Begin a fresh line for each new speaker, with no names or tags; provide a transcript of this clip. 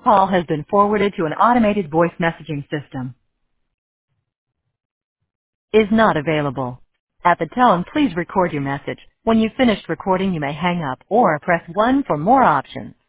Call has been forwarded to an automated voice messaging system. Is not available. At the tone, please record your message. When you've finished recording, you may hang up or press 1 for more options.